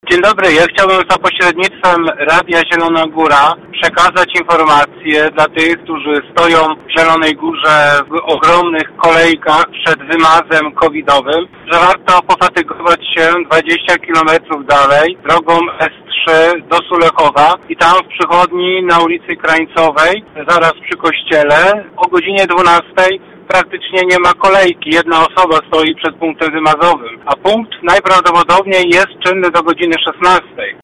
Dzień dobry, ja chciałbym za pośrednictwem Radia Zielona Góra przekazać informacje dla tych, którzy stoją w Zielonej Górze w ogromnych kolejkach przed wymazem covidowym, że warto pofatygować się 20 km dalej drogą S3 do Sulechowa i tam w przychodni na ulicy Krańcowej, zaraz przy kościele, o godzinie 12 praktycznie nie ma kolejki. Jedna osoba stoi przed punktem wymazowym, a punkt najprawdopodobniej jest czynny do godziny 16.